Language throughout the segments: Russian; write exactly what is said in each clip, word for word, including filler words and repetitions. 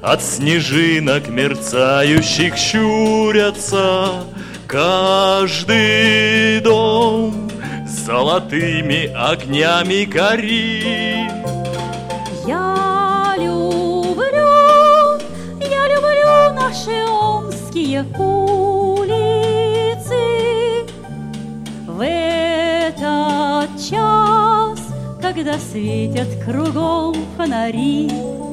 от снежинок мерцающих щурятся. Каждый дом золотыми огнями горит. Я люблю, я люблю наши омские улицы. В этот час, когда светят кругом фонари.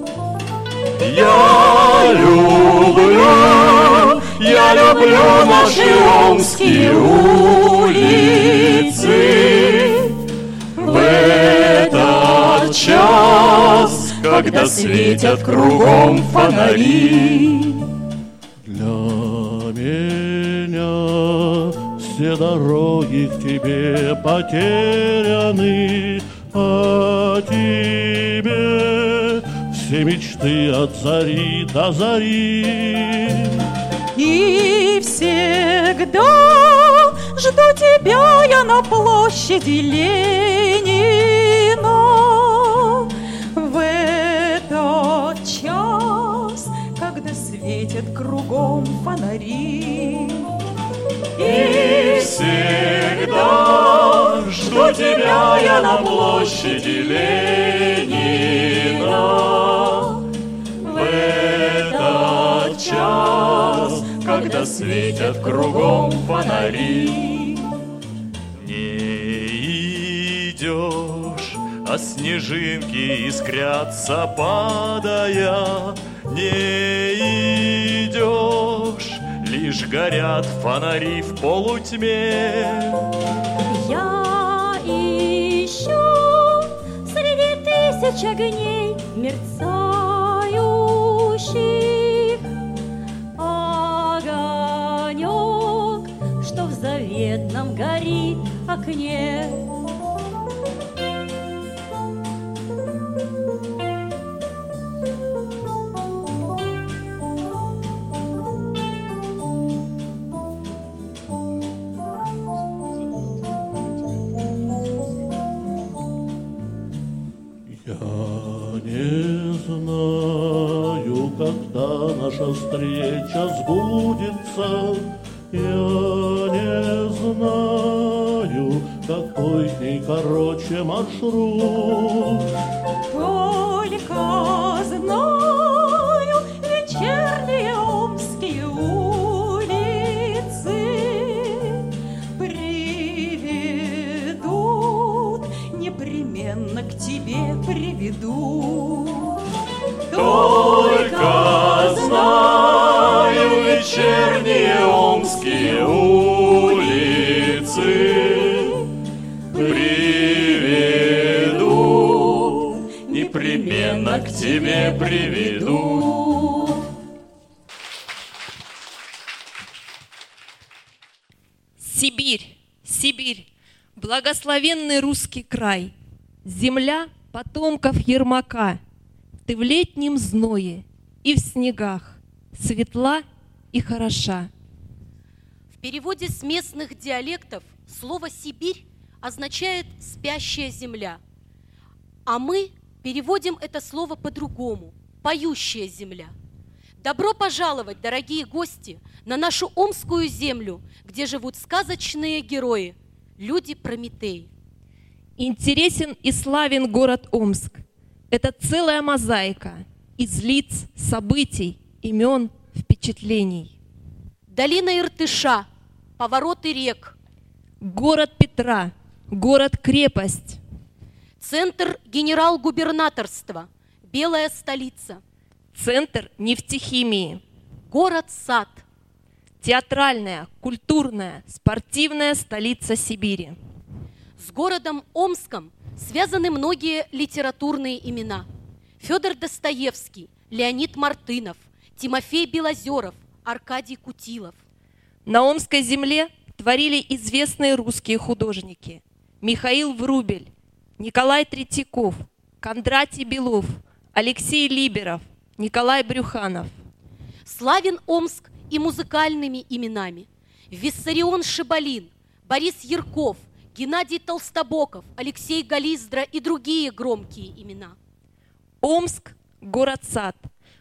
Я люблю, я люблю наши омские улицы. В этот час, когда светят кругом фонари. Для меня все дороги к тебе потеряны, а тебе все мечты от зари до зари. И всегда жду тебя я на площади Ленина. В этот час, когда светят кругом фонари. И всегда жду тебя я на площади Ленина. В этот час, когда светят кругом фонари. Не идешь, а снежинки искрятся, падая. Не идешь, лишь горят фонари в полутьме. Я ищу среди тысяч огней мерцающих огонек, что в заветном горит окне. Когда наша встреча сбудется, я не знаю, какой к ней короче маршрут. Только знаю вечерние омские улицы приведут, непременно к тебе приведут. Только знаю вечерние омские улицы приведут, непременно к тебе приведут. Сибирь, Сибирь, благословенный русский край, земля потомков Ермака. Ты в летнем зное и в снегах светла и хороша. В переводе с местных диалектов слово «Сибирь» означает «спящая земля». А мы переводим это слово по-другому – «поющая земля». Добро пожаловать, дорогие гости, на нашу омскую землю, где живут сказочные герои – люди-прометеи. Интересен и славен город Омск. Это целая мозаика из лиц, событий, имен, впечатлений. Долина Иртыша, повороты рек. Город Петра, город-крепость. Центр генерал-губернаторства, белая столица. Центр нефтехимии. Город-сад. Театральная, культурная, спортивная столица Сибири. С городом Омском связаны многие литературные имена. Федор Достоевский, Леонид Мартынов, Тимофей Белозеров, Аркадий Кутилов. На Омской земле творили известные русские художники. Михаил Врубель, Николай Третьяков, Кондратий Белов, Алексей Либеров, Николай Брюханов. Славен Омск и музыкальными именами. Виссарион Шибалин, Борис Ярков, Геннадий Толстобоков, Алексей Гализдра и другие громкие имена. Омск – город-сад,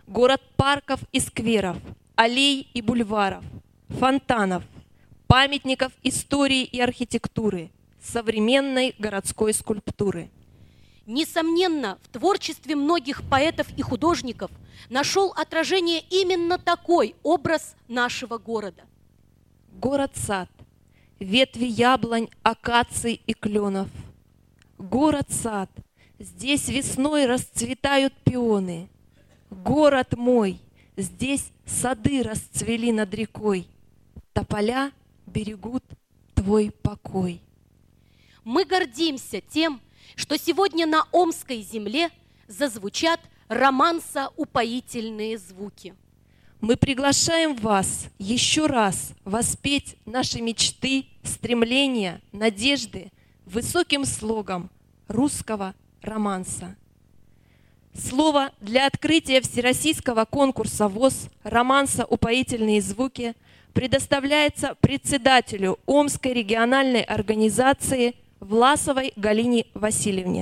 город парков и скверов, аллей и бульваров, фонтанов, памятников истории и архитектуры, современной городской скульптуры. Несомненно, в творчестве многих поэтов и художников нашел отражение именно такой образ нашего города. Город-сад, ветви яблонь, акаций и кленов. Город-сад, здесь весной расцветают пионы. Город мой, здесь сады расцвели над рекой. Тополя берегут твой покой. Мы гордимся тем, что сегодня на Омской земле зазвучат романсоупоительные звуки. Мы приглашаем вас еще раз воспеть наши мечты, стремления, надежды высоким слогом русского романса. Слово для открытия всероссийского конкурса ВОС «Романса упоительные звуки» предоставляется председателю Омской региональной организации Власовой Галине Васильевне.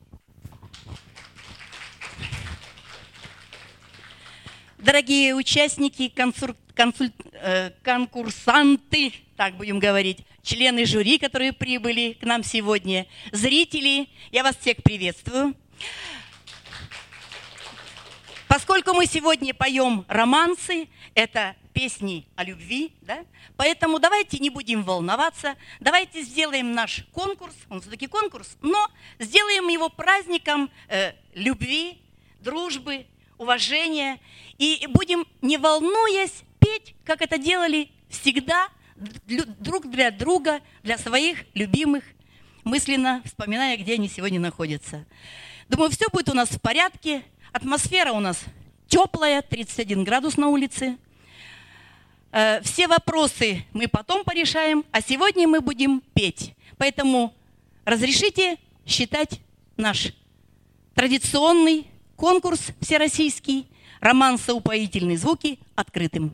Дорогие участники, консуль, консуль, э, конкурсанты, так будем говорить, члены жюри, которые прибыли к нам сегодня, зрители, я вас всех приветствую. Поскольку мы сегодня поем романсы, это песни о любви, да? Поэтому давайте не будем волноваться, давайте сделаем наш конкурс, он все-таки конкурс, но сделаем его праздником э, любви, дружбы, уважения, и будем, не волнуясь, петь, как это делали всегда, друг для друга, для своих любимых, мысленно вспоминая, где они сегодня находятся. Думаю, все будет у нас в порядке. Атмосфера у нас теплая, тридцать один градус на улице. Все вопросы мы потом порешаем, а сегодня мы будем петь. Поэтому разрешите считать наш традиционный конкурс всероссийский «Романсоупоительные звуки» открытым.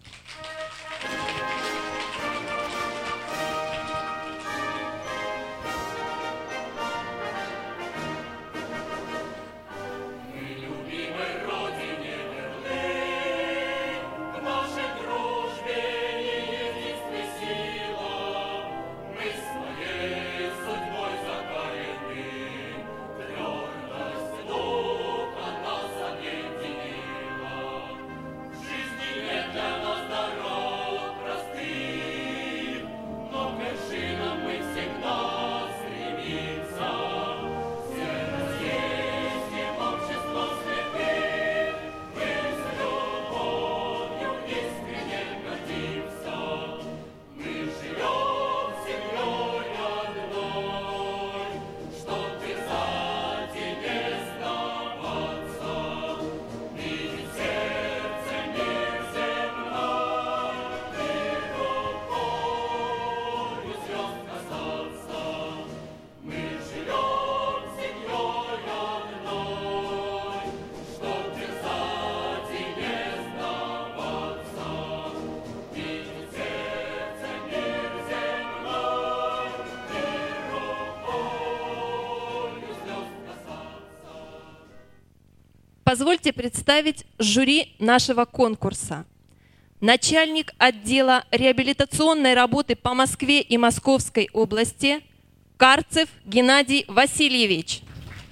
Позвольте представить жюри нашего конкурса. Начальник отдела реабилитационной работы по Москве и Московской области Карцев Геннадий Васильевич.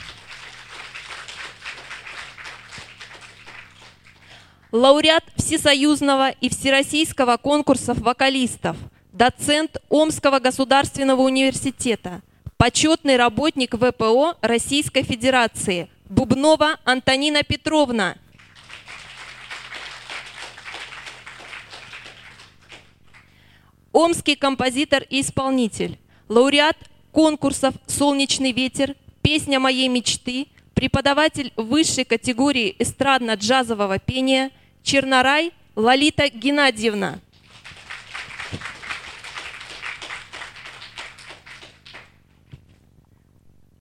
Лауреат Всесоюзного и Всероссийского конкурсов вокалистов, доцент Омского государственного университета, почетный работник вэ пэ о Российской Федерации Бубнова Антонина Петровна. Омский композитор и исполнитель, лауреат конкурсов «Солнечный ветер», «Песня моей мечты», преподаватель высшей категории эстрадно-джазового пения Чернорай Лолита Геннадьевна.